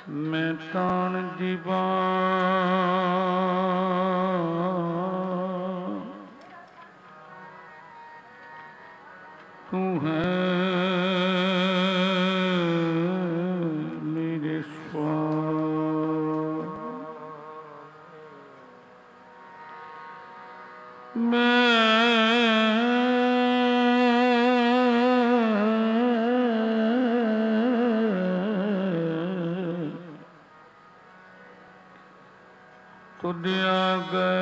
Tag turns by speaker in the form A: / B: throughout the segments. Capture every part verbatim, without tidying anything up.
A: मैं तान जीवा तू है मेरे स्वामी। मैं तुझ आगे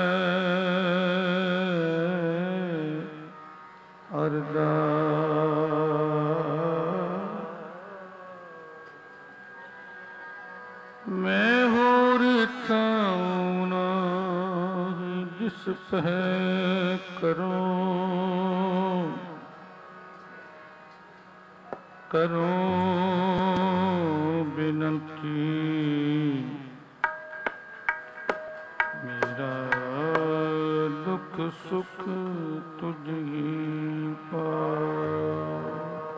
A: अरदास मैं होर थाऊं नाहीं जिस पह करूं करूं बिनती मेरा दुख सुख तुझ ही पास।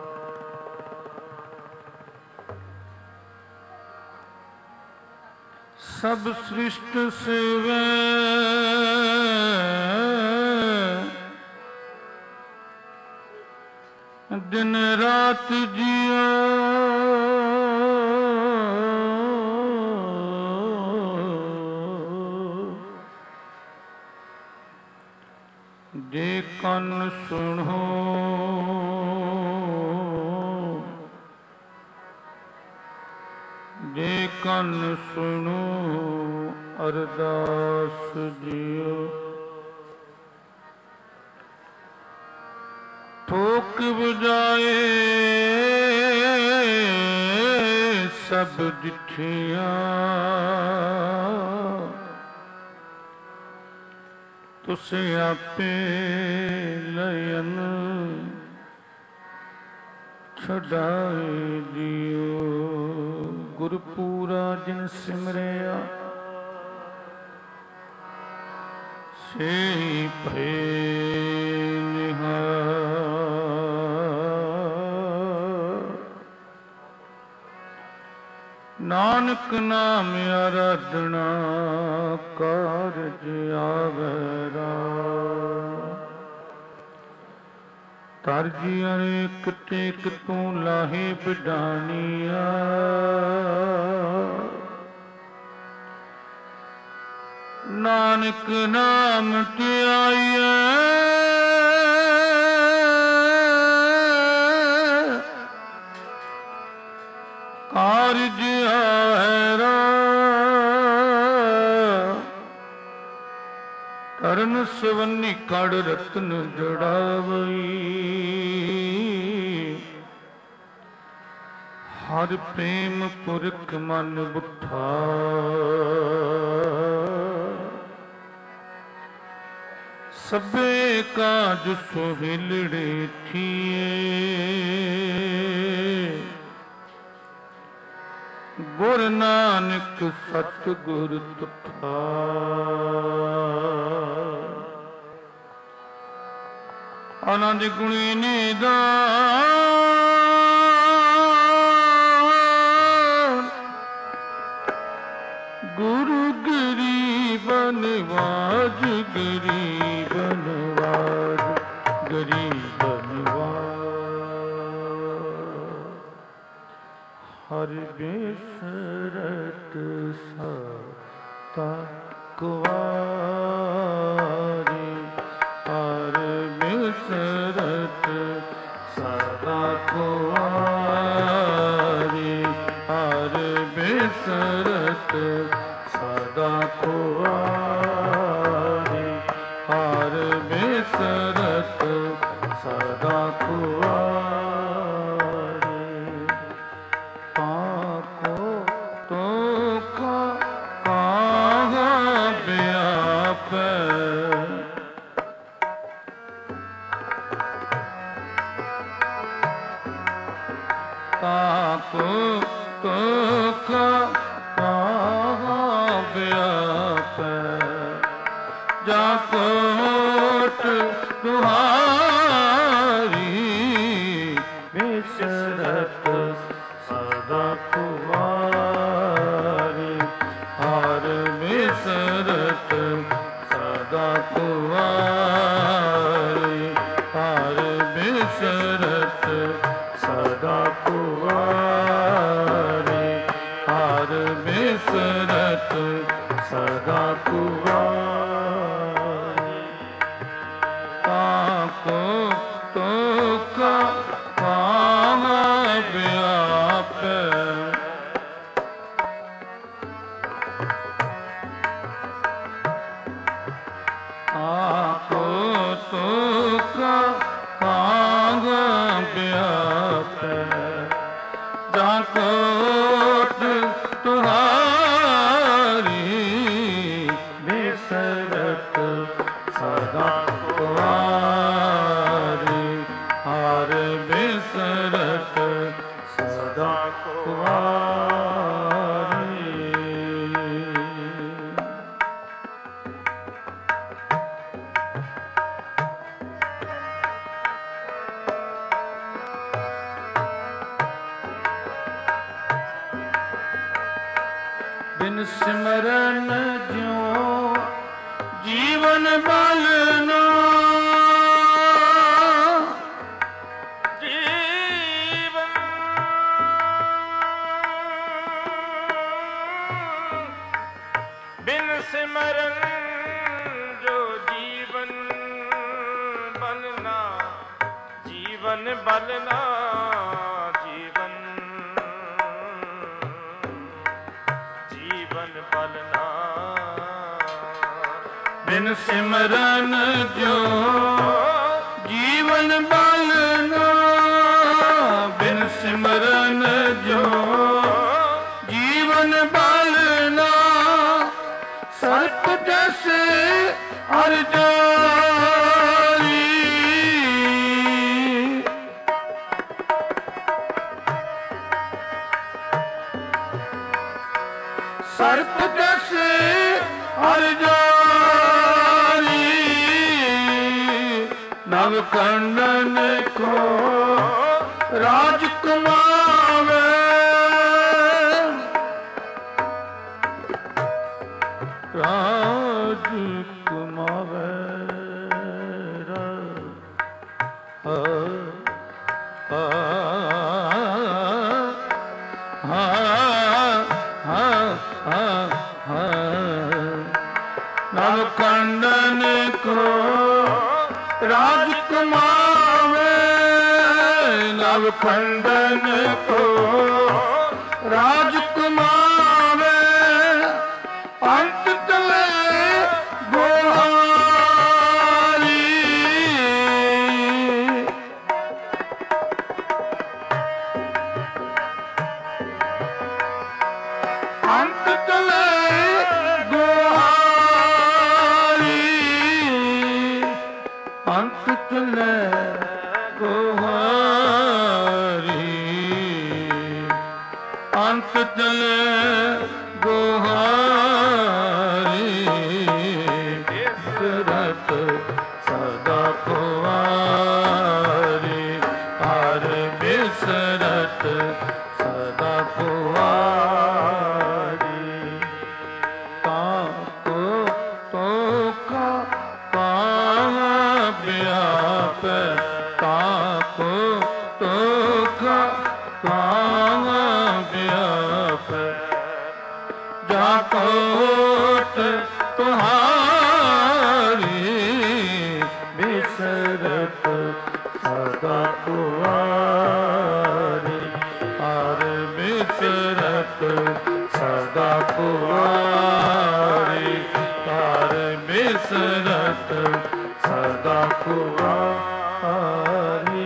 A: सब सृष्ट सेवै दिन रात जिया जे कन सुनो जे कन सुनो अरदास जियो। ठोक बजाए सब डिठियां तुसे आपे लयन छड़ाए दियो। गुरपूरा जिन सिमरिया से भय निहार। नानक नाम आराधना कारज आवे राम। तरजी अनेक टेक तू लाहे बिडानिया। नानक नाम ते आइए कारज आएरा। तरण सवनी कड़ रतन जड़ावई। हर प्रेम पुरख मन बुठा। सबे काज सोहिलड़े थिए। गुर नानक सतगुर तुठा। आनंद गुणी निदान गुरु गरीबन नवाज गरीबन नवाज गरीबन नवाज। हर बेसरत सता कुवारी। हर बेसरत सदा कुवारी। हर बेसरत सदा कुवारी। हर बेसरत सदा कुवारी। ताको तो का कहाँ व्यापै। ताको तो का कहाँ व्यापै। जाकोट तुम्हारी बेसरत सदा कुवारी। ਕੁਵਾਰੀ ਹਰ ਬਿਸਰਤ ਸਦਾ ਕੁਵਾਰੀ ਹਰ ਬਿਸਰਤ ਸਦਾ ਕੁਵਾਰੀ ਤਾਕੋ ਤੋਕਾ ਪਾਵਾ ਵਿਆਪੈ ਆਕੋ ਤੋਕਾ ਪਾਵਾ ਵਿਆਪੈ ਜਾਂ ਕੋਟ ਤੁਹਾਰੀ ਬਿਸਰਤ ਸਦਾ ਕੁਵਾਰੀ ਹਰ ਬਿਸਰਤ ਸਦਾ ਕੁਵਾਰੀ ਬਿਨ ਸਿਮਰਨ ਜਿਉ ਜੀਵਨ ਬਲ ਨਾ
B: ਜੀਵਨ ਬਿਨ ਸਿਮਰਨ ਜੋ ਜੀਵਨ ਬਲਨਾ ਜੀਵਨ ਬਲਨਾ ਜੀਵਨ ਜੀਵਨ ਬਲਨਾ
A: ਬਿਨ ਸਿਮਰਨ ਜੋ ਜੀਵਨ ਬਲਨਾ ਬਿਨ ਸਿਮਰਨ ਜੋ ਜੀਵਨ ਬਲਨਾ ਸਰਪ ਜੈਸੇ ਹਰ ਜਾਰੀ ਸਰਪ ਜੈਸੇ ਹਰ ਜਾਰੀ ਨਵ ਖੰਡਨ ਕੋ ਰਾਜ ਕਮਾਵੇ ਰਾਜ ਕਮਾਵੇ ਹਾ ਹਾ ਹਾ ਹਾ ਹਾ ਨਵ ਖੰਡਨ ਕੋ ਰਾਜ ਕਮਾਵੇ ਨਵ ਖੰਡਨ ਕੋ ਰਾਜ ਕਮਾਵੇ ਅੰਤ ਤਲੇ ਗੋਹਾਰੀ ਅੰਤ ਤਲੇ ਗੋਹਾਰੀ ਅੰਤ ਤਲੇ ਗੋਹਾਰੀ ਅੰਤ ਤਲੇ ਗੋਹਾਰੀ ਬਿਸਰਤ ਸਦਾ ਕੁਵਾਰੀ ਹਰ ਬਿਸਰਤ ਸਦਾ ਕੁਵਾਰੀ ਤਾਕੋ ਤੋਕਾ ਪਾਵਾ ਵਿਆਪੈ ਤਾਕੋ ਤੋਕਾ ਪਾਵਾ ਵਿਆਪੈ ਜਾ ਕੋਟ ਤੁਹਾਰੀ ਬਿਸਰਤ ਸਦਾ ਕੁਵਾਰੀ ਹਰ ਬਿਸਰਤ ਸਦਾ ਕੁਵਾਰੀ ਹਰ ਬਿਸਰਤ ਸਦਾ ਕੁਵਾਰੀ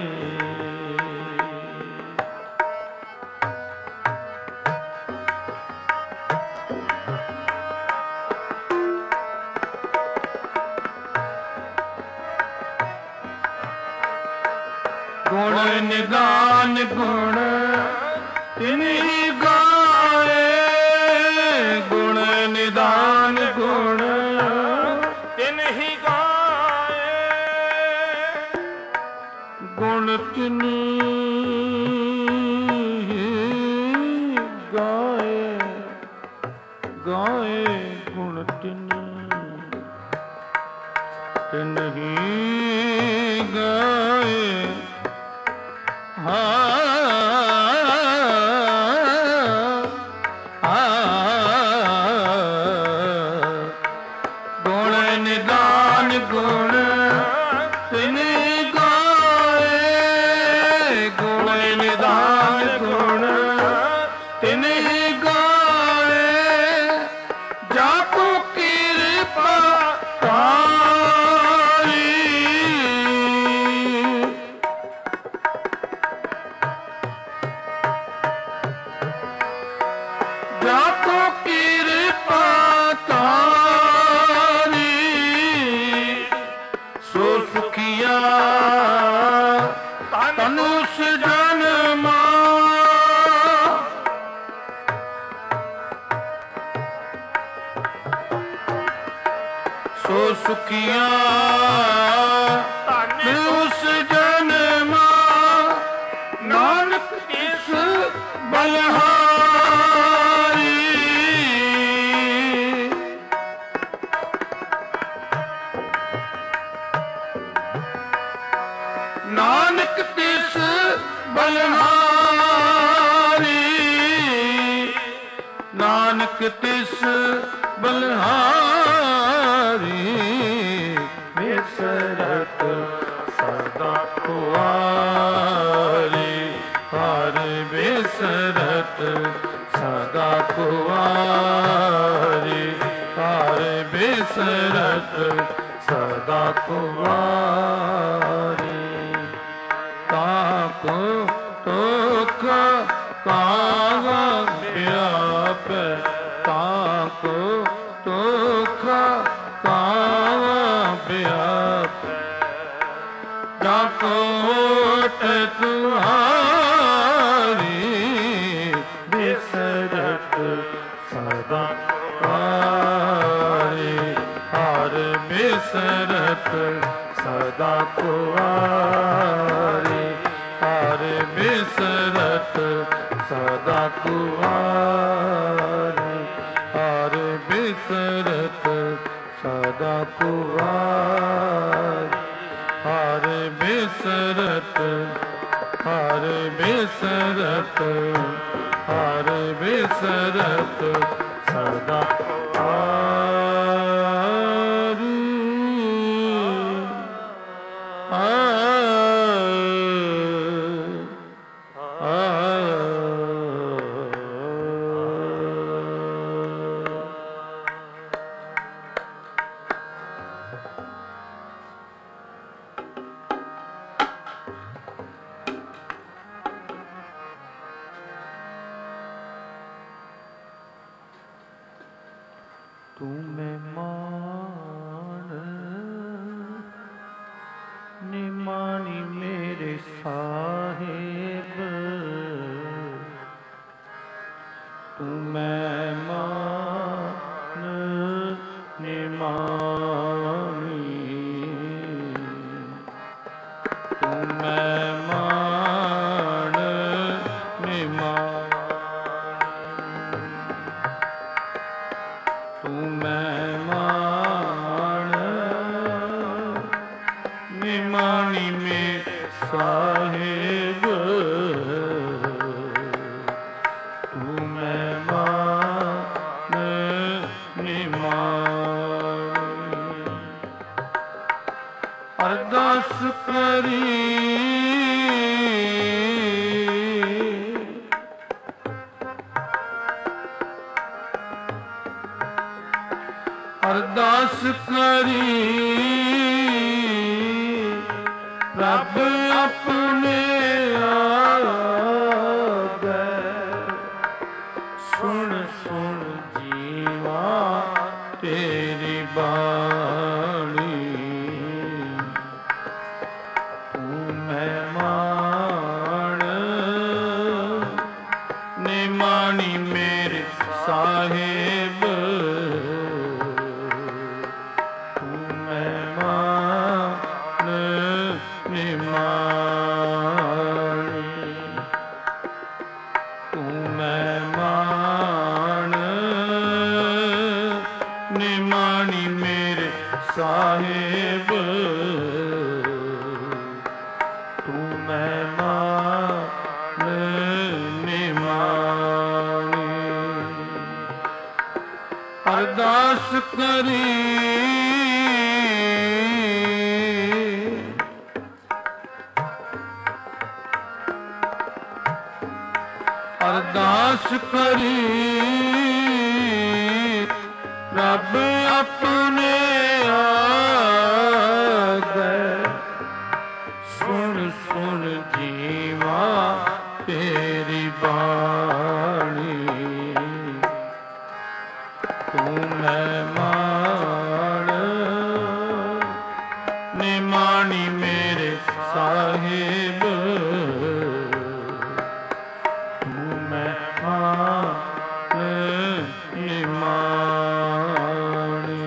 A: ਗੁਣ ਨਿਦਾਨ ਗੁਣ ਤਿਨਿ ਗਾਏ ਗੁਣ ਨਿਦਾਨ ਗੁਣ
B: ਤਿਨਿ ਗਾਏ
A: ਗੁਣ ਤਿਨਿ ਗਾਏ ਗਾਏ ਗੁਣ ਤਿਨਿ ਨਹੀਂ ਗਏ ਹਾਂ ਗੁਣ ਨਿਦਾਨ ਗੁਣ ਤਿਨਿ ਗਾਏ ਗੁਣ ਨਿਦਾਨ ਗੁਣ ਤਿਨਿ ਗਾਏ ਜਾ ਕੋ ਕਿਰਪਾ ਤਾਰੀ ਜਾ ਕੋ ਕਿਰਪਾ ਤਾਰੀ ਸੋ ਸੁਖੀਆ ਤਨੁਸ ਜਨਮਾ ਸੋ ਸੁਖੀਆ ਤਨੁਸ ਜਨਮਾ ਨਾਨਕ ਇਸ ਬਲਹਾਰੀ ਨਾਨਕ ਤਿਸ ਬਲਹਾਰੀ ਨਾਨਕ ਤਿਸ ਬਲਹਾਰੀ ਬਿਸਰਤ ਸਦਾ ਕੁਆਰੀ ਹਰ ਬਿਸਰਤ ਸਦਾ ਕੁਆਰੀ ਹਰ ਬਿਸਰਤ ਸਦਾ ਕੁਆਰੀ ਤਾਕੋ ਤੋਖ ਕਾਵਾ ਵਿਆਪ ਤਾਕੋ ਤੋਖ ਕਾਵਾ ਵਿਆਪ ਤਾਕੋ ਓਟ ਤੁਹਾਰੀ ਬਿਸਰਤ ਸਦਾ ਕੁਆਰੀ ਹਰ ਬਿਸਰਤ ਸਦਾ ਕੁਆਰੀ ਹਰ ਬਿਸਰਤ ਸਦਾ ਕੁਆਰੀ ਹਰ ਬਿਸਰਤ ਸਦਾ ਕੁਆਰੀ ਹਰ ਬਿਸਰਤ ਹਰ ਬਿਸਰਤ ਹਰ ਬਿਸਰਤ ਸਦਾ ਕੁਆਰੀ ਆ ਤੂੰ ਮਹਿਮਾਨ ਨਿਮਾਣੀ ਮੇਰੇ ਸਾਹਿਬ ਤੂੰ ਮਹਿਮਾਨ ਨਿਮਾਣੀ ਤੂੰ ਮਹਿਮਾਨ ਨਿਮਾਣੀ ਤੂੰ ਮਹਿਮਾਨ ਨਿਮਾਣੀ ਮੇਰੇ ਸਾਹਿਬ ਤੂੰ ਮਹਿਮਾਨ ਨਿਮਾਣੀ ਅਰਦਾਸ ਕਰੀ ਅਰਦਾਸ ਕਰੀ ਰੱਬ ਆਪਣੇ ਆਵੇ ਸੁਣ ਸੁਣ ਜੀਵਾ ਤੇਰੀ ਬਾਣੀ ਤੂੰ ਮਹਿਮਾਨ ਨਿਮਾਣੀ ਮੇਰੇ ਸਾਹਿਬ ਸਾਹਿਬ ਤੂੰ ਮਹਿਮਾਨ ਨਿਮਾਣੀ। ਅਰਦਾਸ ਕਰੀ ਅਰਦਾਸ ਕਰੀ ਰੱਬ ਆਪਣੇ ਆਗੇ। ਸੁਣ ਸੁਣ ਜੀਵਾ ਤੇਰੀ ਬਾਣੀ ਤੂੰ ਮਹਿਮਾਨ ਨਿਮਾਣੀ ਮੇਰੇ ਸਾਹਿਬ ਤੂੰ ਮਹਿਮਾਨ ਨਿਮਾਣੀ।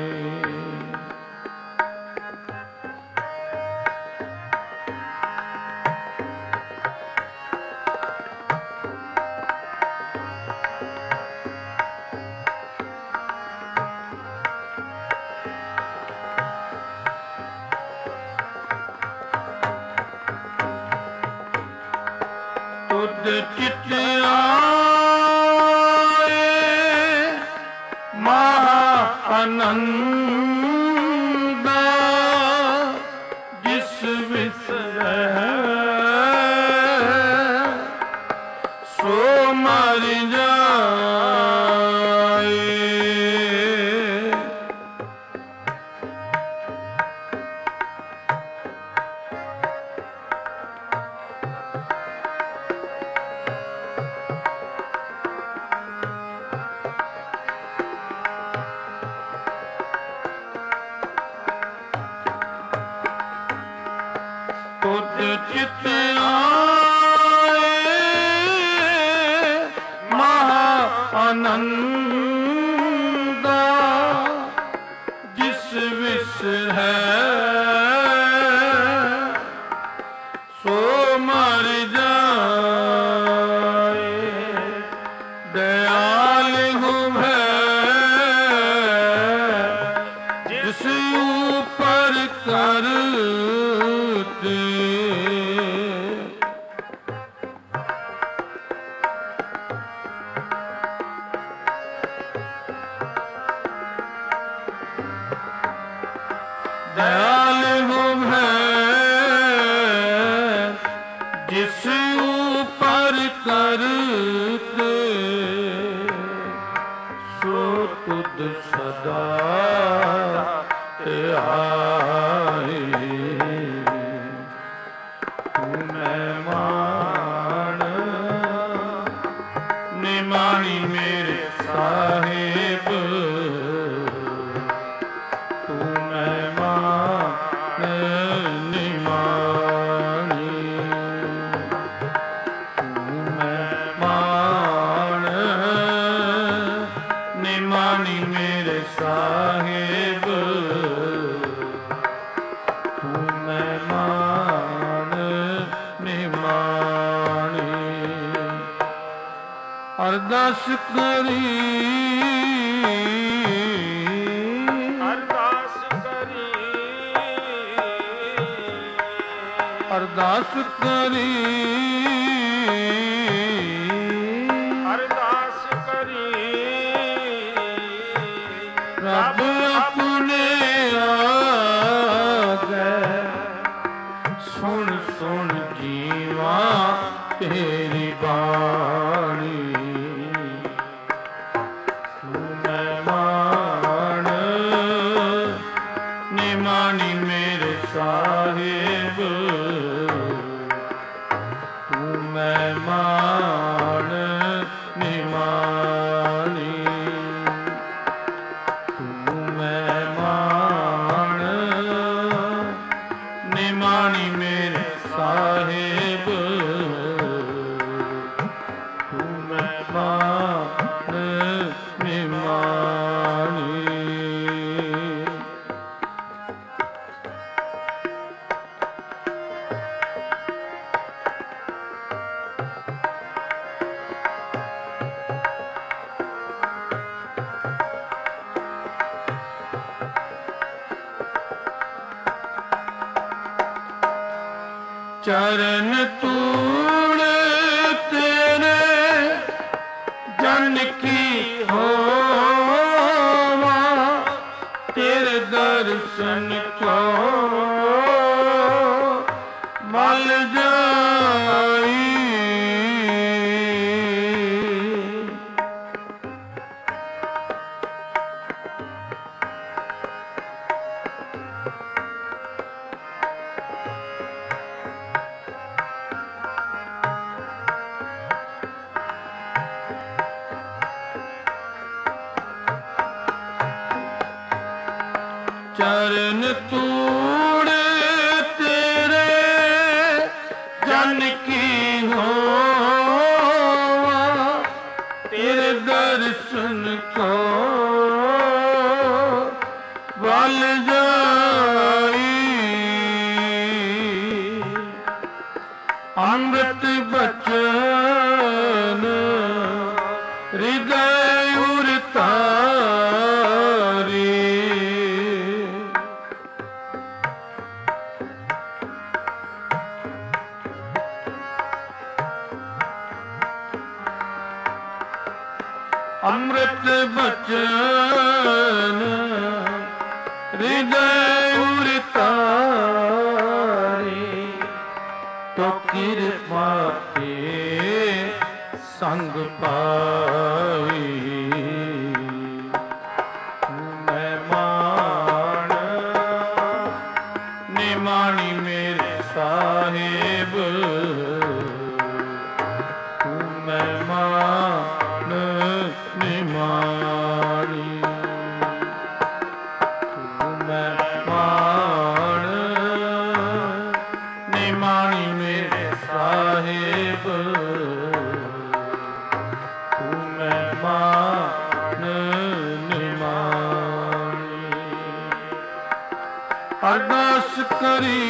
A: ਤੁਧ ਚਿਤ ਆਏ ਮਹਾ ਆਨੰਦਾ ਜਿਸ ਵਿਸਰੈ ਸੋ ਮਰ ਜਾਏ। ਤੁਧ ਚਿਤ ਆਏ ਮਹਾ ਆਨੰਦਾ ਜਿਸ ਵਿਸਰੈ ਸੋ ਮਰ ਜਾਏ। ਦਇਆਲ ਹੋਵੇ ਜਿਸ ਉਪਰ ਕਰਤੇ ਦਇਆਲ ਹੋਵੇ ਜਿਸ ਉਪਰ ਕਰਤੇ ਸੋ ਤੁਧ ਸਦਾ ਧਿਆਏ। ਤੂੰ ਮਹਿਮਾਨ ਨਿਮਾਣੀ ਮੇਰੇ ਸਾਹਿਬ ਤੂੰ ਮਹਿਮਾਨ ਨਿਮਾਣੀ। ਤੂੰ ਮਹਿਮਾਨ ਨਿਮਾਣੀ ਮੇਰੇ ਸਾਹਿਬ ਤੂੰ ਮਹਿਮਾਨ ਨਿਮਾਣੀ। ਅਰਦਾਸ ਕਰੀ
B: ਅਰਦਾਸ ਕਰੀ
A: ਅਰਦਾਸ ਕਰੀ
B: ਅਰਦਾਸ ਕਰੀ
A: ਰੱਬ ਆਪਣੇ ਆਗੇ। ਸੁਣ ਸੁਣ ਜੀਵਾ ਤੇਰੀ ਬਾਣੀ ਤੂੰ ਮਹਿਮਾਨ ਨਿਮਾਣੀ ਮੇਰੇ ਸਾਹਿਬ ਤੂੰ ਮਹਿਮਾਨ ਨਿਮਾਣੀ। ਤੂੰ ਮਹਿਮਾਨ ਨਿਮਾਣੀ ਮੇਰੇ ਸਾਹਿਬ ਤੂੰ ਮਹਿਮਾਨ ਨਿਮਾਣੀ। ਚਰਨ ਤੂੜ ਤੇਰੇ ਜਨ ਕੀ ਹੋਵਾ, ਤੇਰੇ ਦਰਸ਼ਨ ਕੋ ਮਲ ਜਾਈ। ਚਰਨ ਤੂੜ ਤੇਰੇ ਜਨ ਕੀ ਹੋਵਾ, ਤੇਰੇ ਦਰਸ਼ਨ ਕੋ ਵੱਲ ਜਾਈ। ਅੰਮ੍ਰਿਤ ਬਚਨ ਹਿਰਦੈ ਉਰ ਤਾਰੀ, ਅੰਮ੍ਰਿਤ ਬਚਨ ਹਿਰਦੈ ਉਰ ਤਾਰੀ, ਤੋ ਕਿਰਪਾ ਤੇ ਸੰਗ ਪਾਈ। ਮੈਂ ਮਾਣ ਨਿਮਾਣੀ ਮੇਰੇ ਸਾਹਿਬ, ਮੈਂ ਮਾਣ ਨਿਮਾਣੀ, ਮੈਂ ਮਾਣ ਨਿਮਾਣੀ ਮੇਰੇ ਸਾਹਿਬ, ਮੈਂ ਮਾਣ ਨਿਮਾਣੀ। ਅਰਦਾਸ ਕਰੀ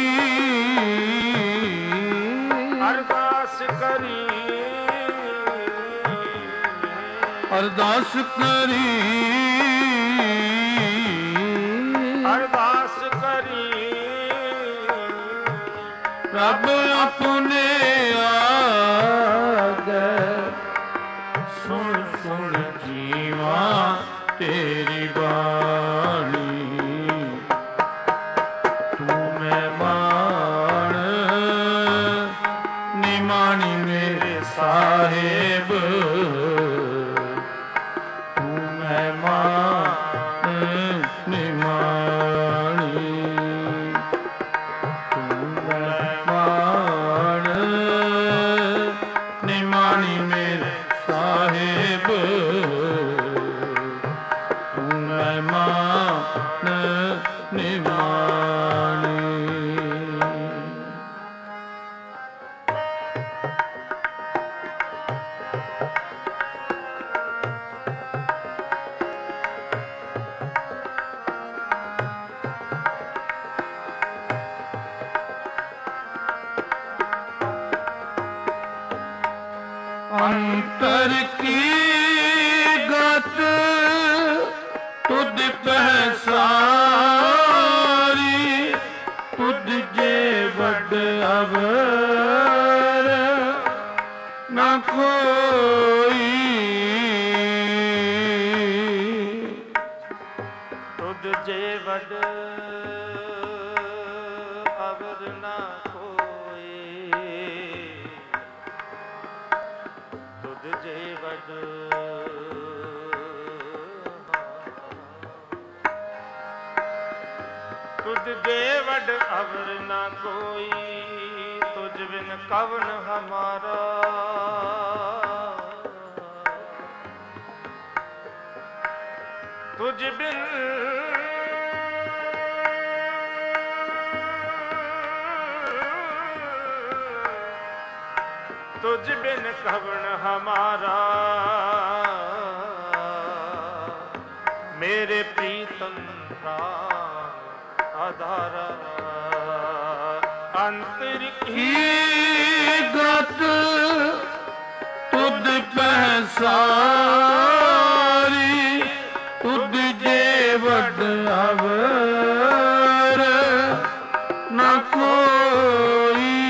B: ਅਰਦਾਸ ਕਰੀ
A: ਅਰਦਾਸ ਕਰੀ
B: ਅਰਦਾਸ ਕਰੀ
A: ਰੱਬ ਆਪਣੇ ਆਗੇ, ਸੁਣ ਸੁਣ ਜੀਵਾ ਤੇਰੀ ਬਾਣੀ। ਤੂੰ ਮਹਿਮਾਨ ਨਿਮਾਣੀ ਮੇਰੇ ਸਾਹਿਬ, ਤੂੰ ਮਹਿਮਾਨ ਨਿਮਾਣੀ, ਤੂੰ ਮਹਿਮਾਨ ਨਿਮਾਣੀ ਮੇਰੇ ਸਾਹਿਬ, ਤੂੰ ਮਹਿਮਾਨ ਨਿਮਾਣੀ। ਅੰਤਰ ਕੀ ਗਤ ਤੁਧ ਪਹਿਸਾਰੀ, ਤੁਧ ਜੇ ਵੱਡ ਅਵਰ ਨਾ ਕੋਈ।
B: ਤੁਧ ਜੇ ਵੱਡ ਅਵਰ ਨਾ ਕੋਈ, ਤੁਧ ਜੇ ਵੱਡ ਤੁਧ ਜੇ ਵੱਡ ਅਵਰ ਨਾ ਕੋਈ, ਤੁਝ ਬਿਨ ਕਵਨ ਹਮਾਰਾ। ਤੁਝ ਬਿਨ तुझ बिन कवन हमारा, मेरे प्रीतम प्राण आधारा। अंतर की
A: गत तुध पहसारी, तुध जे वड अवर न कोई।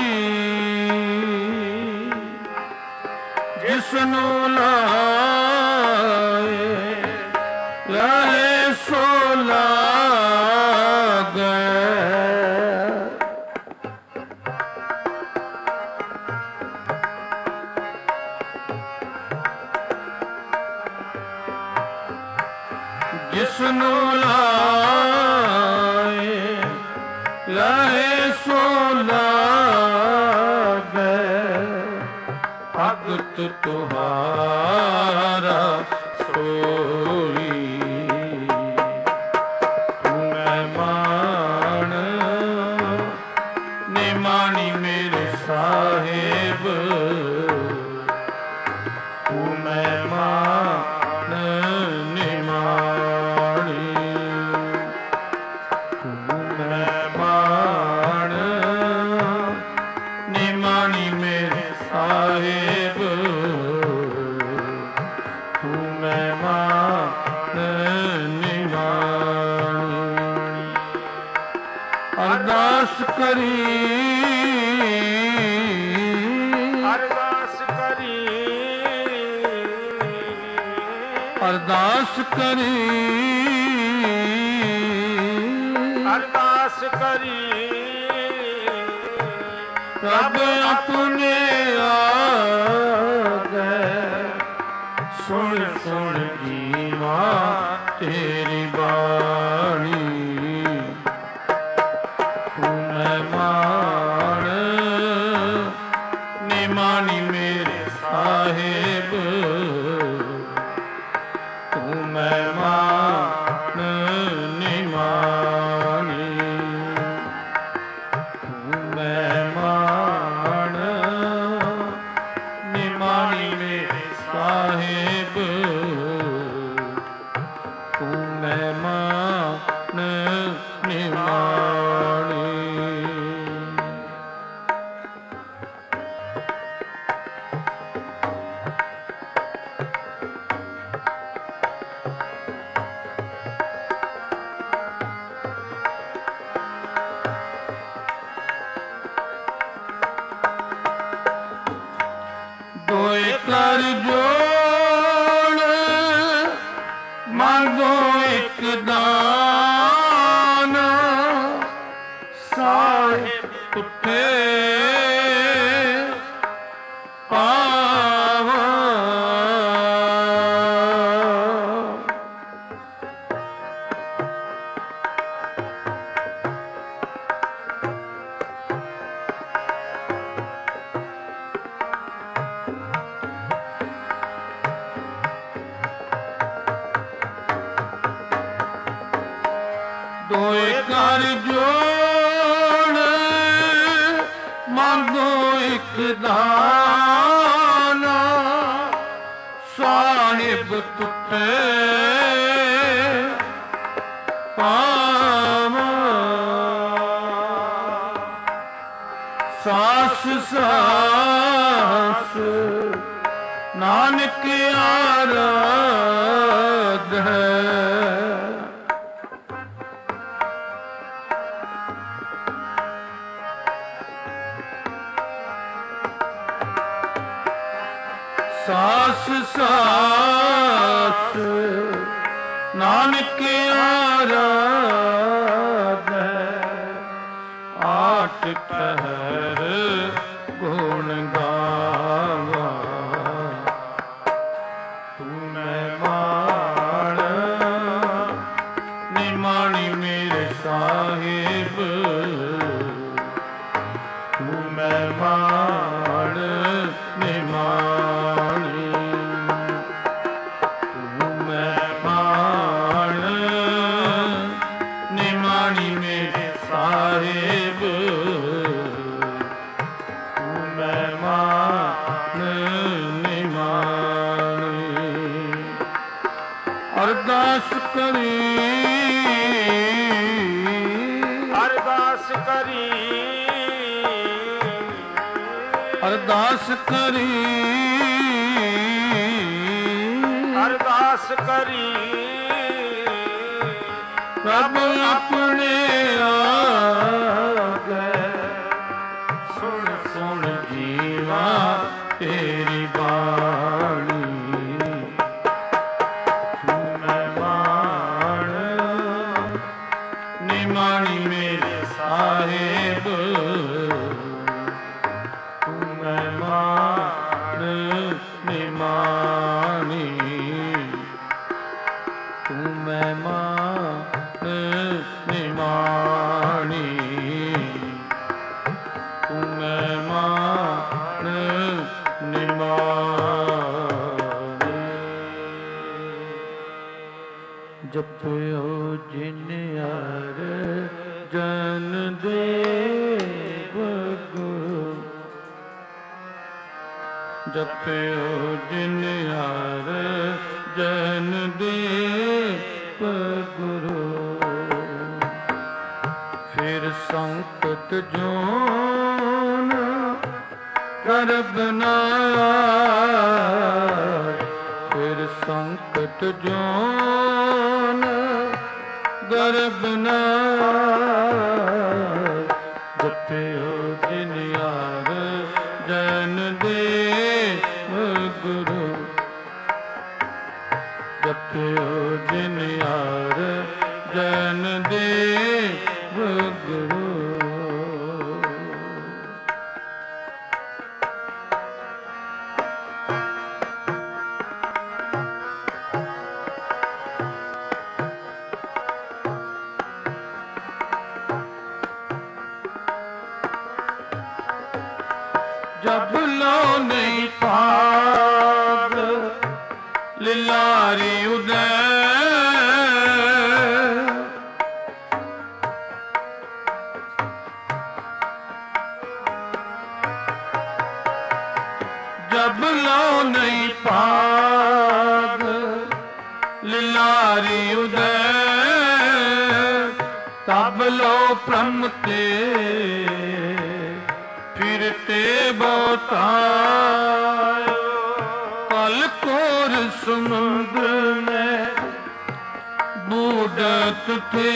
A: ਜਿਸਨੂੰ ਲਾਏ ਲਹੇ ਸੋ ਲਾਗੇ ਭਗਤ ਤੁਹਾਰਾ ਸੋਈ ਤੂੰ ਮਹਿਮਾਨ ਨਿਮਾਣੀ ਮੇਰੇ ਸਾਹਿਬ ਤੂੰ ਮਹਿਮਾਨ ਨਿਮਾਣੀ ਤੂੰ ਮਹਿਮਾਨ ਨਿਮਾਣੀ ਮੇਰੇ ਸਾਹਿਬ ਤੂੰ ਮਹਿਮਾਨ ਨਿਮਾਣੀ ਅਰਦਾਸ ਕਰੀ
B: ਅਰਦਾਸ ਕਰੀ
A: ਅਰਦਾਸ ਕਰੀ
B: ਅਰਦਾਸ ਕਰੀ
A: ਰੱਬ ਆਪਣੇ ਆਗੇ ਸੁਣ ਸੁਣ ਜੀਵਾ ਤੇਰੀ ਬਾਣੀ ਤੂੰ ਮਹਿਮਾਨ ਨਿਮਾਣੀ ਮੇਰੇ ਸਾਹਿਬ ਤੂੰ ਮਹਿਮਾਨ ਨਿਮਾਣੀ ਤੂੰ ਮਹਿਮਾਨ ਨਿਮਾਣੀ ਮੇਰੇ ਸਾਹਿਬ ਤੂੰ ਮਹਿਮਾਨ ਨਿਮਾਣੀ ਦੋਏ ਕਰ ਜੋੜ ਮੰਗੋ ਇੱਕ ਦਾਨ ਸਾਹਿਬ ਪੁੱਠੇ ਪਾਵਾ ਦੋਏ ਕਰ ਜੋੜ ਮੰਗੋ ਇੱਕ ਦਾਨ ਸਾਹਿਬ ਟੁੱਟੇ ਪਾਵਾ ਸਾਸ ਸਾਸ ਨਾਨਕ ਆਰਾਧ ਹੈ ਸਾਸ ਸਾਸ ਨਾਨਕ ਆਰਾਧ ਆਟ ਠਹਿਰ ਗੁਣ ਗਾਵਾ ਤੂੰ ਮਹਿਮਾਨ ਨਿਮਾਣੀ ਮੇਰੇ ਸਾਹਿਬ ਤੂੰ ਮਹਿਮਾਨ ਨਿਮਾਣੀ ਤੂੰ ਮਹਿਮਾਨ ਨਿਮਾਣੀ ਮੇਰੇ ਸਾਹਿਬ ਤੂੰ ਮਹਿਮਾਨ ਨਿਮਾਣੀ ਅਰਦਾਸ ਕਰੀ
B: ਅਰਦਾਸ ਕਰੀ
A: ਅਰਦਾਸ ਕਰੀ
B: ਅਰਦਾਸ ਕਰੀ
A: ਰੱਬ ਆਪਣੇ ਆਗੇ ਸੁਣ ਸੁਣ ਜੀਵਾ ਤੇਰੀ ਬਾਣੀ ਤੂੰ ਮਹਿਮਾਨ ਨਿਮਾਣੀ ਮੇਰੇ ਸਾਹਿਬ ਤੂੰ ਮਹਿਮਾਨ ਨਿਮਾਣੀ ਤੂੰ ਮਹਿਮਾਨ ਜਪਿਓ ਜਿਨ ਹਰ ਜਨ ਦੇਵ ਗੁਰੂ, ਜਪਿਓ ਜਿਨ ਹਰ ਜਨ ਦੇਵ ਗੁਰੂ। ਫਿਰ ਸੰਕਟ ਜੋਨ ਕਰਬ ਨਾ ਆਏ, ਫਿਰ ਸੰਕਟ ਜੋਨ ਗਰਬ ਨਾ ਆਏ। ਜਪਿਓ ਜਿਨ ਹਰ ਜਨ ਦੇਵ ਗੁਰੂ, ਜਪਿਓ ਜਿਨ ਹਰ ਜਨ ਦੇਵ ਗੁਰੂ। जब लो नहीं पाग लिलारी उदय, जब लो नहीं पाग लिलारी उदय, तब लो ब्रह्म ते फिरते बतायो। कल कोर समुद्र में बूढ़त थे,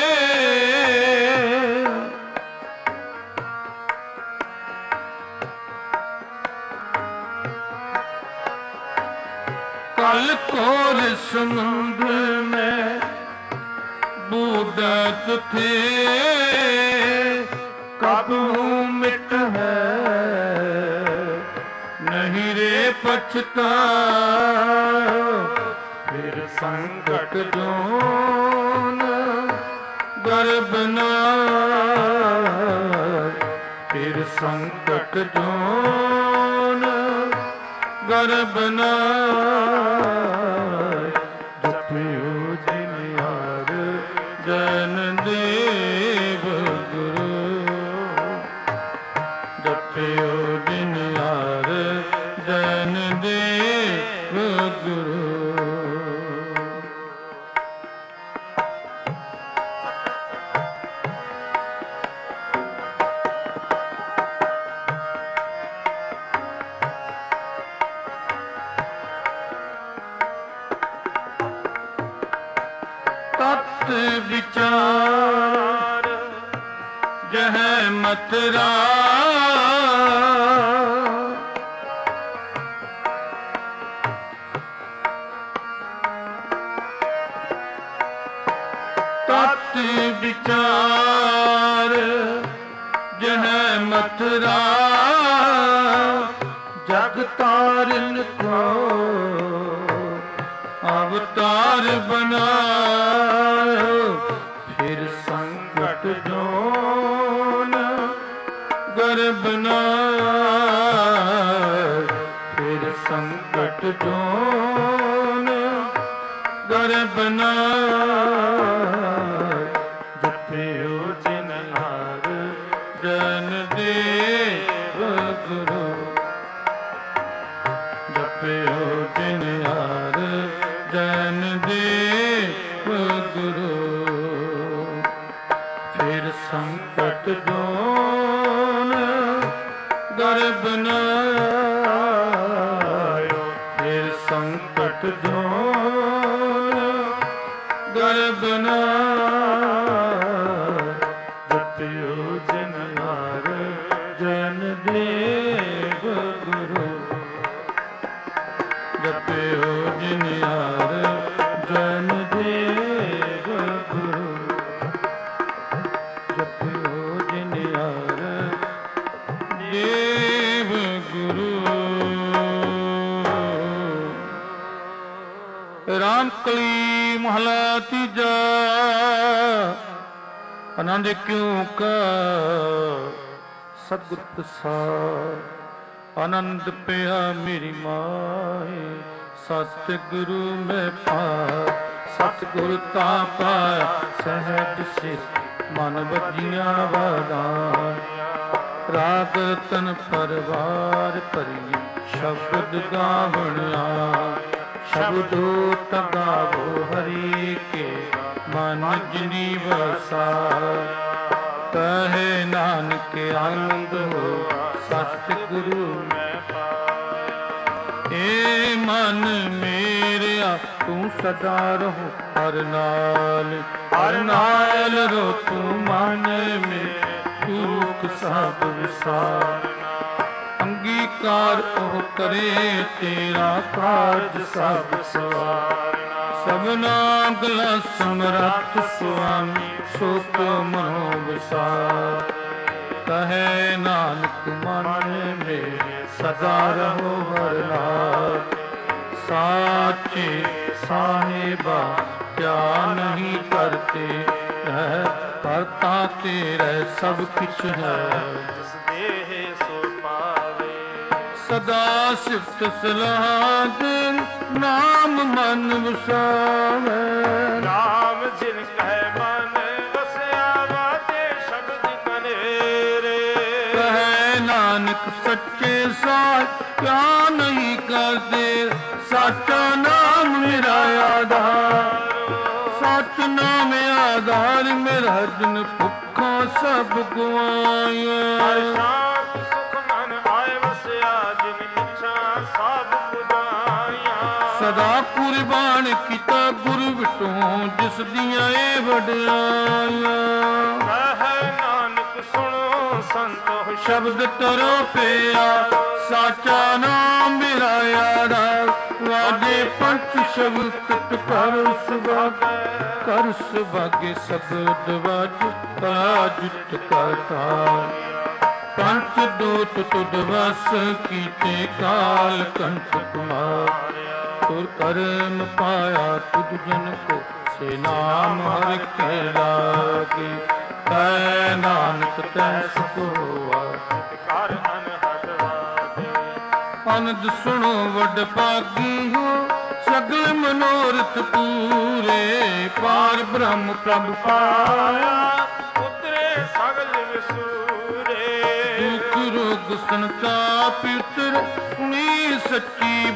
A: कल कोर समुद्र में बूढ़त थे, कब मिट है नहीं रे पछताओ। फिर संकट जोन गर्भ न आए, फिर संकट जोन गर्भ न आए। जपियो जिन हर जन देव गुरु, जपियो जिन हर जन देव गुरु। तत् विचार जह मतरा, तत् विचार जह मतरा, जग तारन को अवतार बनायो। फिर संकट जोन गर्भ न आए, फिर संकट जोन गर्भ न आए। जपियो जिन हर जन देव गुरु, जपियो जिन हर जन देव गुरु। फिर संकट जोन गर्भ न आयो, फिर संकट जोन गर्भ न आए। जपियो जिन हर जन देव गुरु, जपियो जिन हर जन देव गुरु, जपियो जिन हर देव गुरु। रामकली महला तीजा, आनंद क्यों का सतगुर प्रसाद। आनंद पिया मेरी माए, सतगुरु मैं पास ਸਤਿਗੁਰ ਤਾਂ ਪਾਇਆ ਸਹਿਜ ਸਿੱਧ ਮਨ ਬੱਜੀਆਂ ਵਾਦਾਂ। ਰਾਗ ਤਨ ਪਰਵਾਰ ਭਰੀ ਸ਼ਬਦ ਗਾਵਣਿਆ। ਸ਼ਬਦੋ ਤਗਾਵੋ ਹਰੀ ਕੇ ਮਨ ਜਿਨੀ ਵਸਾ। ਕਹੇ ਨਾਨਕ ਆਨੰਦ ਹੋ ਸਤਿਗੁਰੂ ਮੈਂ ਪਾਇਆ। ਏ ਮਨ ਮੇਰਿਆ ਤੂੰ ਸਦਾ ਰਹੋ ਹਰ ਨਾਲ। ਹਰ ਨਾਲ ਰੋ ਤੂੰ ਮਨ ਮੇਰੇ ਦੁਖ ਸਭ ਵਿਸਾਰਨਾ। ਅੰਗੀਕਾਰ ਉਹ ਕਰੇ ਤੇਰਾ ਕਾਜ ਸਭ ਸਵਾਰਨਾ। ਸਭਨਾ ਗਲਾ ਸਮਰੱਥ ਸੁਆਮੀ ਸੋ ਕਿਉ ਮਨੋ ਵਿਸਾਰ। ਕਹੇ ਨਾਨਕ ਮਨ ਮੇਰੇ ਸਦਾ ਰਹੋ ਹਰ ਨਾਲ। ਸਾਚੇ ਸਾਹਿਬਾ ਕਿਆ ਨਹੀਂ ਕਰਤੇ ਹੈ। ਕਰਤਾ ਤੇਰੇ ਸਭ ਕਿਛ ਹੈ ਜਿਸ ਦੇਹ ਸੋ ਪਾਵੇ। ਸਦਾ ਸਿਫਤ ਸਲਾਹ ਦੇ ਨਾਮ ਮਨ ਵਸਾਵੇ। ਨਾਮ ਜਿਨ ਕਹਿ ਮਨ ਵਸਿਆ ਵਾਜੇ ਸ਼ਬਦ ਕਨੇਰੇ। ਕਹੇ ਨਾਨਕ ਸੱਚੇ ਸਾਚ ਕਿਆ ਨਹੀਂ ਕਰਦੇ। ਸਾਚਾ ਨਾਮ ਮੇਰਾ ਆਧਾਰ। ਸਚ ਨਾਮ ਆਧਾਰ ਮੇਰਾ ਜਨ ਭੁੱਖਾ ਸਭ ਗਵਾਇਆ। ਸ਼ਾਂਤ ਸੁਖ ਮਨ ਆਏ ਵਸਿਆ ਜਿਨ ਇੱਛਾ ਸਭ ਪੁਜਾਇਆ। ਸਦਾ ਕੁਰਬਾਨ ਕੀਤਾ ਗੁਰੂ ਵਿਟੋਂ ਜਿਸ ਦੀਆਂ ਇਹ ਵਡਿਆਈਆਂ। ਕਹੇ ਨਾਨਕ ਸੁਣੋ ਸੰਤੋ ਸ਼ਬਦ ਤਰੋ ਪਿਆ। ਸਾਚਾ ਨਾਮ ਮੇਰਾ ਆਧਾਰ ਵਾਜੇ ਪੰਚ ਸ਼ਬਦ ਤਤ ਕਰ ਸੁਭਾਗੇ। ਕਰ ਸੁਭਾਗੇ ਸਬਦ ਵਾਜ ਕਲਾ ਜਿਤ ਕਰਤਾ। ਪੰਚ ਦੋਤ ਤੁਧ ਵਸ ਕੀਤੇ ਕਾਲ ਕੰਠ ਕੁਮਾਰਿਆ। ਤੁਰ ਕਰਮ ਪਾਇਆ ਤੁਧ ਜਨ ਕੋ ਸੇ ਨਾਮ ਹਰਿ ਕੇ ਲਾਗੇ। ਕਹੈ ਨਾਨਕ ਤੈ ਸੁਖ ਹੋਆ ਕਰ ਅਨਹਦ ਵਾਗੇ। ਅਨੰਦ ਸੁਣੋ ਵੱਡ ਭਾਗੀ ਹੋ ਸਗਲ ਮਨੋਰਥ ਪੂਰੇ। ਪਾਰ ਬ੍ਰਹਮ ਪ੍ਰਭ ਪਾਇਆ ਉਤਰੇ ਸਗਲ ਵਿਸੂਰੇ। ਦੁਖ ਰੋਗ ਸੰਤਾਪ ਉਤਰ ਸੁਣੀ ਸੱਚੀ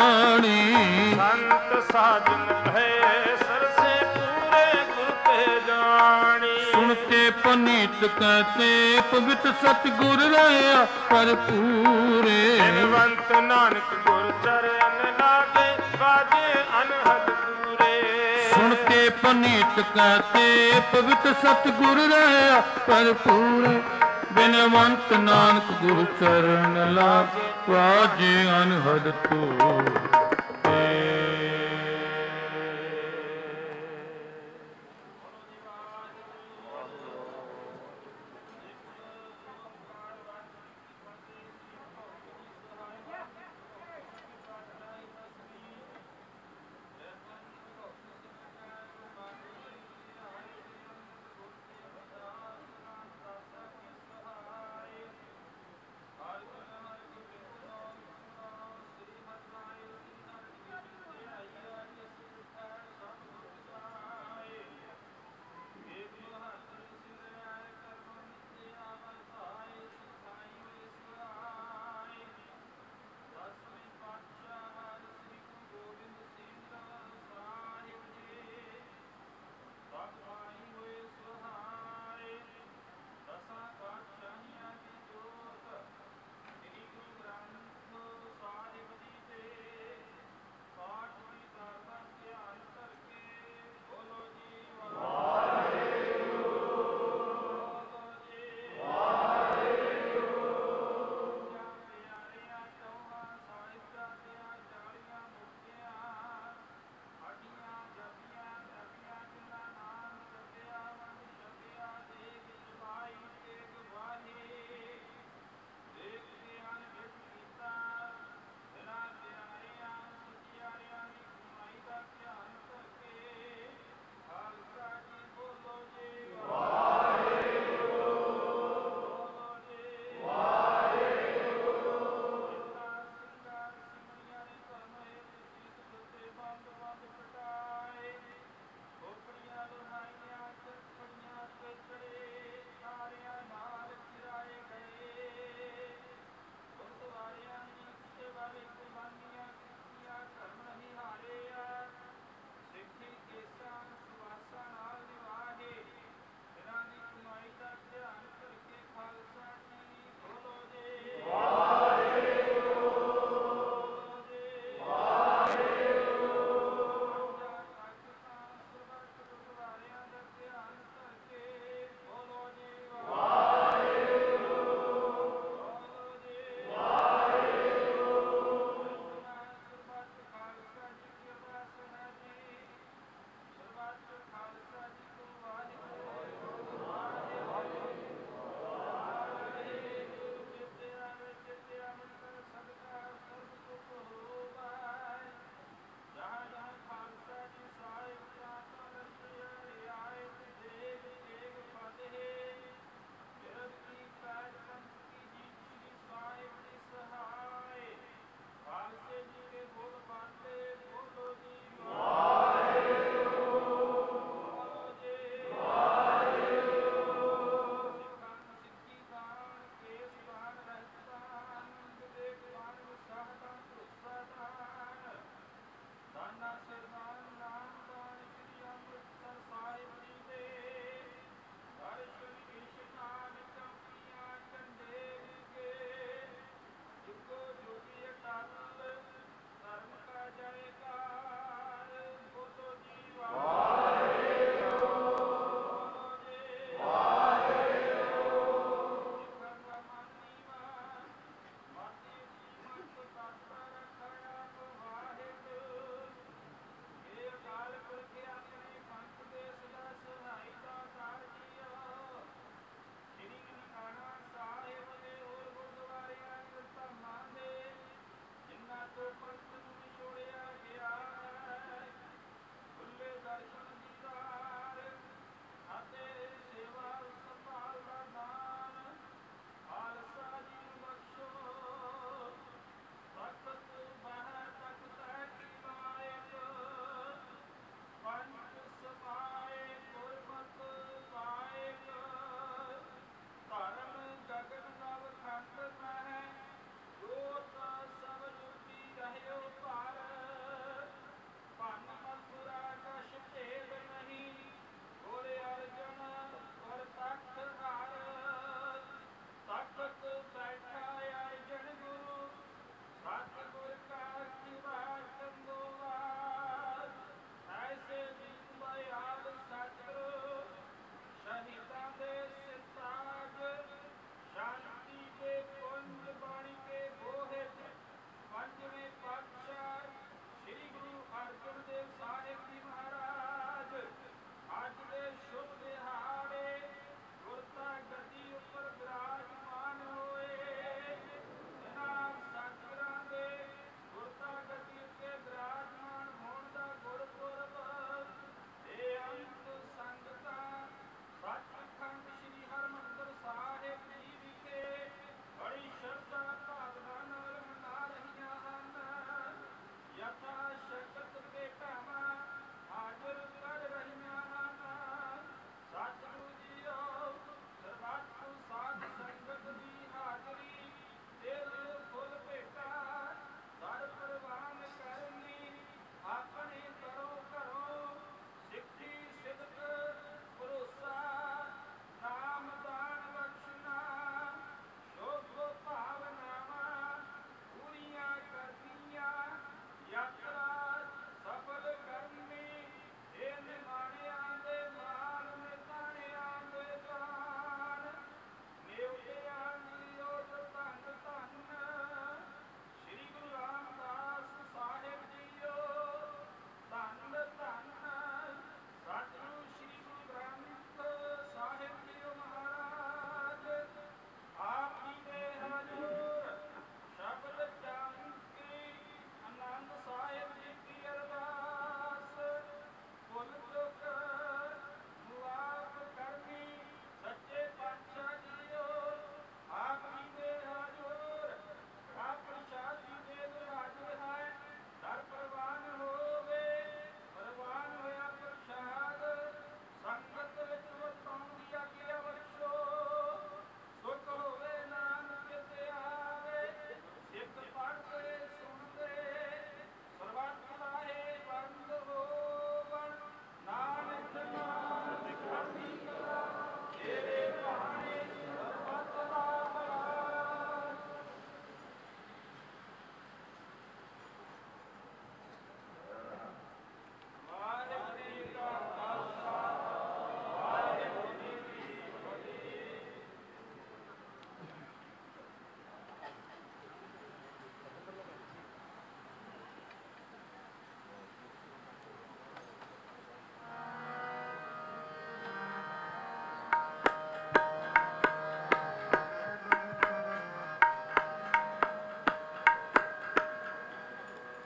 A: ਬਾਣੀ। ਸੰਤ ਸਾਜਨ ਭਏ ਸਰਸੇ ਪੂਰੇ ਗੁਰ ਤੇ ਜਾਣੀ। ਸੁਣ ਕੇ ਪਨੀਤ ਕਹਤੇ ਪਵਿੱਤ ਸਤਿਗੁਰ ਰਹਿਆ ਭਰਪੂਰੇ। ਬਿਨਵੰਤ ਨਾਨਕ ਗੁਰ ਚਰਨ ਲਾਗੇ ਵਾਜੇ ਅਨਹਦ ਪੂਰੇ। ਸੁਣ ਕੇ ਪਨੀਤ ਕਹਤੇ ਪਵਿੱਤ ਸਤਿਗੁਰ ਰਹਿਆ ਭਰਪੂਰੇ। ਬਿਨਵੰਤ ਨਾਨਕ ਗੁਰ ਚਰਨ ਲਾਗੇ ਵਾਜੇ ਅਨਹਦ ਪੂਰੇ।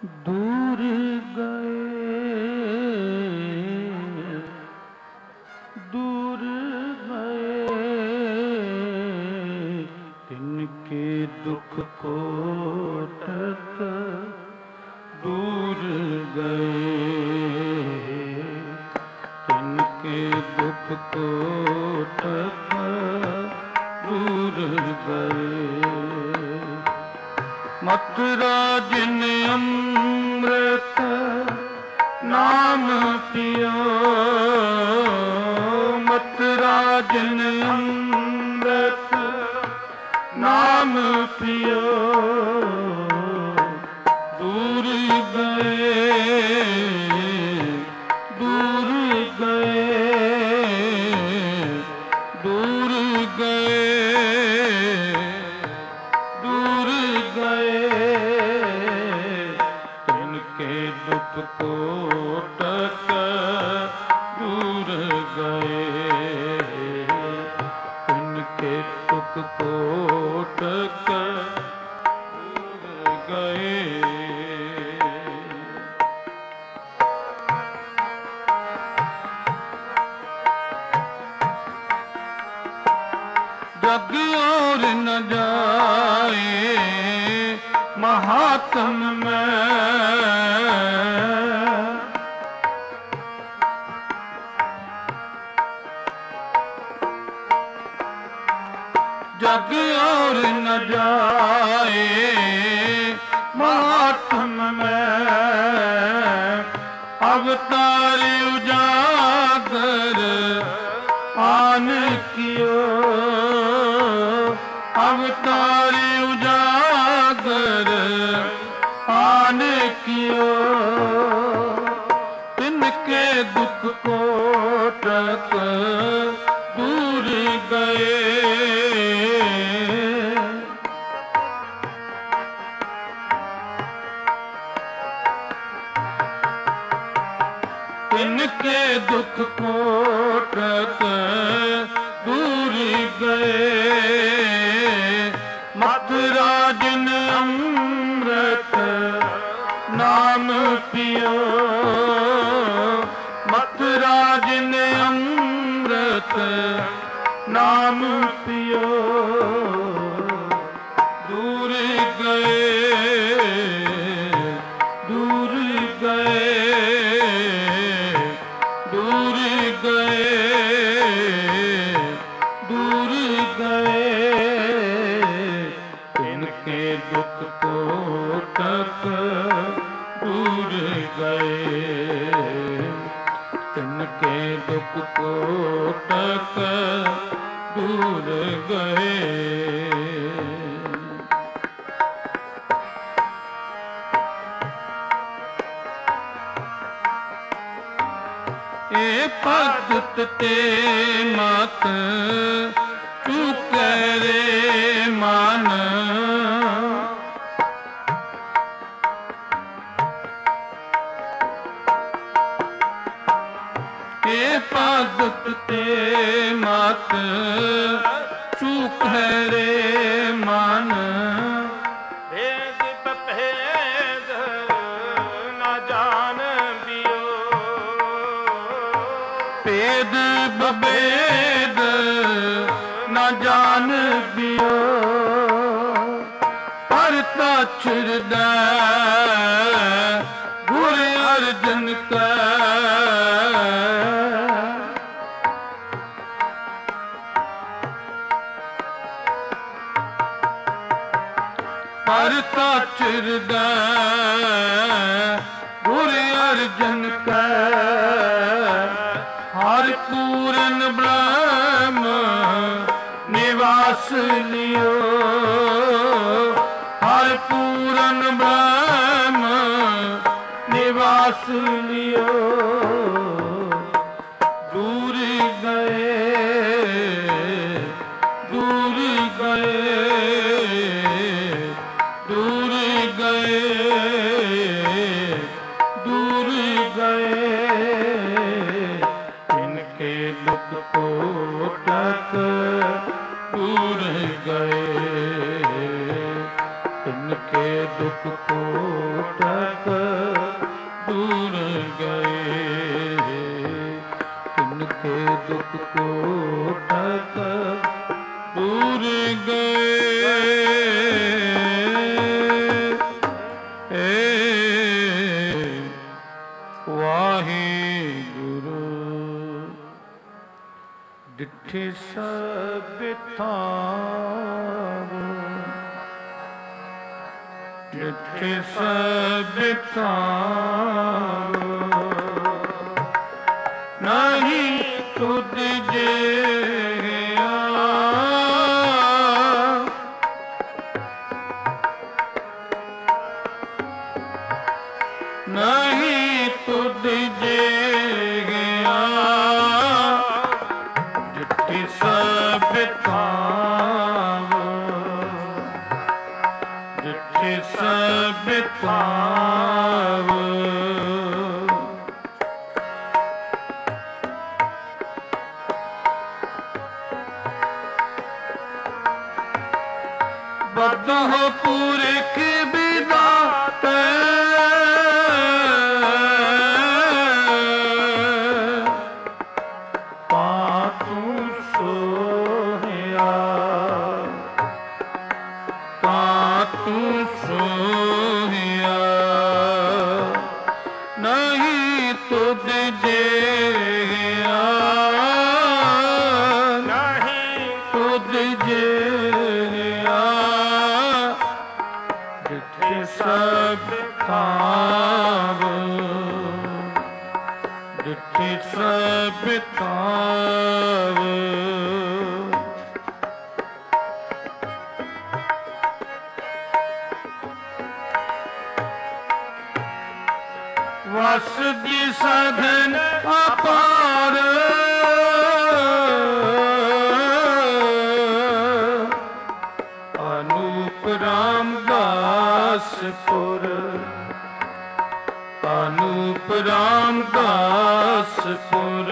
A: दूर गए दूर गए तिनके दुख कोटक दूर गए तिनके दुख कोटक दूर गए। मथुरा जिन अमृत नाम पियो मथुरा जिन अमृत नाम पियो दूर गए दूर गए दूर गए दूर गए तिनके दुख कोटक दूर गए तिनके दुख कोटक दूर गए। जग और न जाए महात्म में जग और न जाए महात्म में अवतार उजागर आन कियो अवतार उजागर आन कियो तिनके दुख कोटक दूर गए। तिनके दुख कोटक दूर गए। मथुरा जिन अमृत नाम पियो मथुरा जिन अमृत नाम पियो दूर गए दूर गए दूर गए दूर गए तिनके दुख कोटक दूर गए तिनके दुख कोटक दूर गए। ए भगत ते मत चुकै रे मन ए भगत ते मत चुकै रे मन
B: भेद बभेद न जान बियो
A: भेद बभेद न जान बियो परता छिरदा गुर अर्जन का परता छिरदा गुर अर्जन का हर पूरन ब्रह्म निवास लियो हर पूरन ब्रह्म निवास लियो दूर गए दूर गए दूर गए दूर गए तिनके दुख कोटक दूर गए तिनके दुख कोटक ਵਾਹਿਗੁਰੂ। ਡਿਠੇ ਸਭ ਥਾਵ, ਡਿਠੇ ਸਭ ਥਾਵ, ਨਹੀਂ ਤੁਧ ਜਿਹਾ, ਨਹੀਂ ਤੁਧ ਜਿਹਾ। ਡਿਠੇ ਸਭ ਥਾਵ, ਡਿਠੇ ਸਭ ਥਾਵ, ਬਦਹੁ ਪੁਰਖ ਵਿਦਾਤੇ, ਪਾਤੂ ਸੋਹਿਆ, ਪਾਤੂ ਸੋਹਿਆ, ਨਹੀਂ ਤੁਧ ਜਿਹਾ, ਨਹੀਂ ਤੁਧ ਜਿਹਾ। ਡਿਠੇ ਸਭ ਥਾਵ, ਡਿਠੇ ਸਭ ਥਾਵ, ਵਸ ਦੀ ਸਾਧਨ ਅਪਾਰ, ਅਨੂਪ ਰਾਮਦਾਸ ਪੁਰ, ਅਨੂਪ ਰਾਮਦਾਸ ਪੁਰ,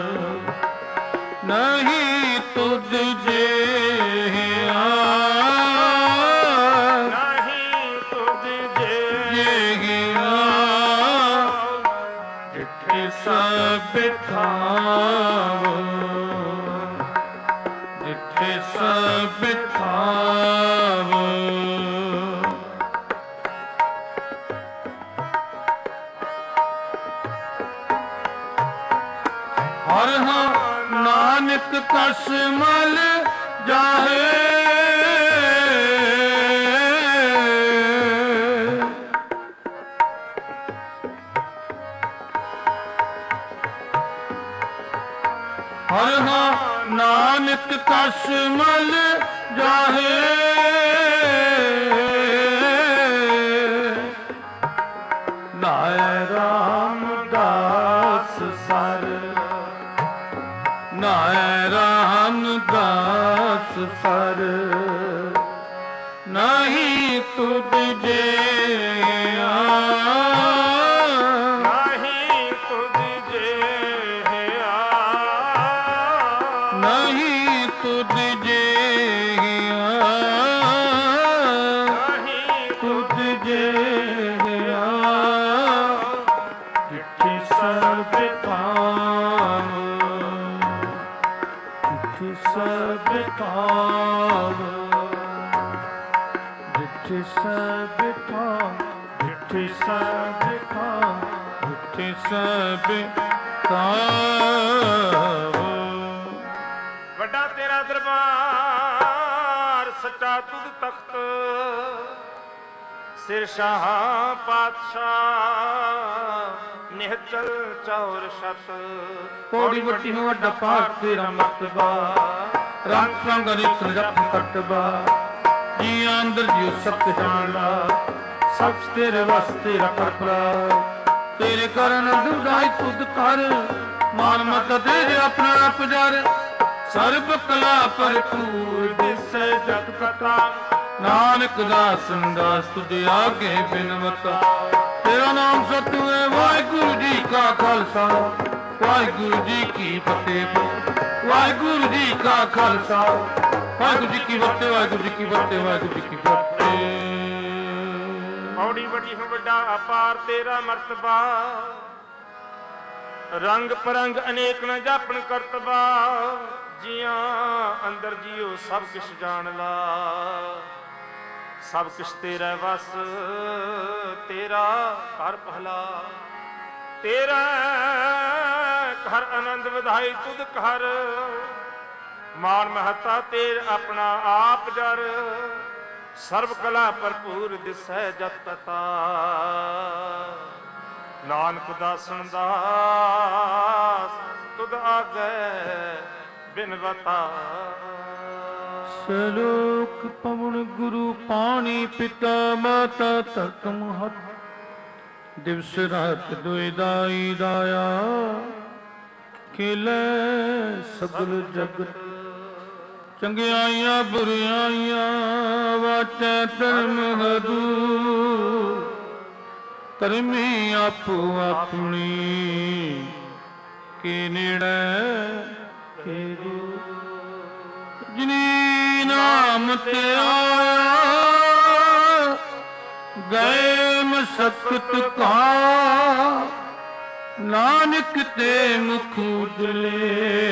A: ਨਹੀਂ ਤੁਧ ਜਿਹਾ, ਨਹੀਂ ਤੁਧ ਜਿਹਾ। ਡਿਠੇ ਸਭ ਥਾਵ, ਡਿਠੇ ਸਭ ਥਾਵ, ਹਰਿ ਹਾਂ ਨਾਨਕ ਕਸ ਮਲ ਜਾਹੇ, ਹਰਿ ਹਾਂ ਨਾਨਕ ਕਸ ਮਲ ਜਾਹੇ। ਨਾਇ ਰਾਮਦਾਸ ਸਰ, ਨਾਇ ਰਾਮਦਾਸ ਸਰ, ਨਹੀਂ ਤੁਧ ਜਿਹਾ, ਨਹੀਂ ਤੁਧ ਜਿਹਾ, ਨਹੀਂ ਤੁਧ ਜਿਹਾ, ਨਹੀਂ ਤੁਧ ਜਿਹਾ। ਡਿਠੇ ਸਭ ਥਾਵ, ਡਿਠੇ ਸਭ ਥਾਵ, ਡਿਠੇ ਸਭ ਥਾਵ, ਡਿਠੇ ਸਭ ਥਾਵ, ਡਿਠੇ ਸਭ ਥਾਵ।
B: ਵੱਡਾ ਤੇਰਾ ਦਰਬਾਰ, ਸੱਚਾ ਤੁਧ ਤਖਤ, ਸਿਰ ਸ਼ਾਹ ਪਾਤਸ਼ਾਹ, ਨਿਹਚਲ ਚੌਰ ਛਤ।
A: ਪੌੜੀ ਵੱਡੀ ਹੋ ਵੱਡਾ ਪਾਰ ਤੇਰਾ ਮਰਤਬਾ, ਰੰਗ ਰੰਗ ਅਨੇਕ ਜਪ ਕਟਬਾ। ਜੀ ਅੰਦਰ ਜਿਉ ਸਭ ਜਾਣ ਲਾ, ਸਭ ਤੇਰੇ ਵਾਸਤੇ ਰੱਖ ਪਰਾ। ਤੇਰੇ ਕਰਨ ਦੁਦਾਈ ਤੁਧ ਕਰ, ਮਾਨ ਮਤ ਤੇਰੇ ਆਪਣਾ ਰਪ ਜਰ। ਸਰਬ ਕਲਾ ਭਰਪੂਰ ਦਿਸੈ ਜਤ ਕਥਾ, ਨਾਨਕ ਦਾਸ ਸੰਦਾਸ ਤੁਝੇ ਆਗੇ ਬਿਨਵਤਾ। ਤੇਰਾ ਨਾਮ ਸਤਿਗੁਰ ਹੈ, ਵਾਹਿਗੁਰੂ ਜੀ ਕਾ ਖਾਲਸਾ, ਵਾਹਿਗੁਰੂ ਜੀ ਕੀ ਫਤਿਹ। ਵਾਹਿਗੁਰੂ ਜੀ ਕਾ ਖਾਲਸਾ, ਵਾਹਿਗੁਰੂ ਜੀ ਕੀ ਫਤਿਹ, ਵਾਹਿਗੁਰੂ ਜੀ ਕੀ ਫਤਿਹ, ਵਾਹਿਗੁਰੂ ਜੀ ਕੀ ਫਤਿਹ।
B: ਪੌੜੀ ਵੱਡੀ ਹੋ ਵੱਡਾ ਅਪਾਰ ਤੇਰਾ ਮਰਤਬਾ, ਰੰਗ ਪਰੰਗ ਅਨੇਕ ਨ ਜਾਪਣ ਕਰਤਬਾ। ਜੀਆਂ ਅੰਦਰ ਜੀਓ ਸਭ ਕਿਛ ਜਾਣ ਲਾ, ਸਭ ਕਿਛ ਤੇਰਾ ਵਸ, ਤੇਰਾ ਘਰ ਪਹਿਲਾ। ਤੇਰਾ ਘਰ ਆਨੰਦ ਵਧਾਈ ਤੁਧ ਘਰ, ਮਾਨ ਮਹਤਾ ਤੇਰ ਆਪਣਾ ਆਪ ਜਰ, ਸਰਬ ਕਲਾ ਭਰਪੂਰ ਦਿਸੈ ਜਤ ਪਤਾ, ਨਾਨਕ ਦਾਸਨ ਦਾਸ ਤੁਧ ਆਗੈ ਬਿਨ ਬਤਾ।
A: ਸਲੋਕ ਪਵਨ ਗੁਰੂ ਪਾਣੀ ਪਿਤਾ ਮਾਤਾ ਧਰਤ ਮਹਤ, ਦਿਵਸ ਰਾਤ ਦੁਇ ਦਾਈ ਦਾਇਆ, ਖੇਲੇ ਸਗਲ ਜਗਤ ਚੰਗਿਆਈਆਂ ਬੁਰਿਆਈਆਂ, ਵਾਟੈ ਧਰਮ ਹਦੂ, ਧਰਮੀ ਆਪੋ ਆਪਣੀ, ਕੇ ਨੇੜੇ ਖੇਰੂ, ਜਿਨੀ ਨਾਮ ਤੇ ਆਇਆ, ਗਏ ਮਸਕਤ ਕਾ, ਨਾਨਕ ਤੇ ਮੁਖ ਉਜਲੇ,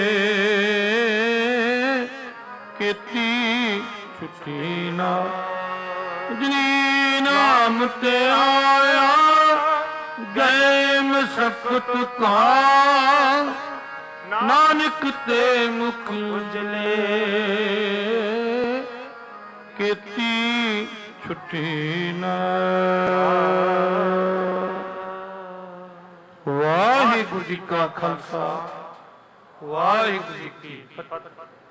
A: ਕੀਤੀ ਛੁੱਟੀ ਨਾ। ਜਿਨੀ ਨਾਮ ਤੇ ਆਇਆ, ਗਏ ਮਸਕਤ ਕਾ, ਨਾਨਕ ਤੇ ਮੁਖ ਉਜਲੇ, ਕੀਤੀ ਛੁੱਟੀ ਨਾ। ਵਾਹਿਗੁਰੂ ਜੀ ਕਾ ਖਾਲਸਾ, ਵਾਹਿਗੁਰੂ ਜੀ ਕੀ ਫਤਿਹ।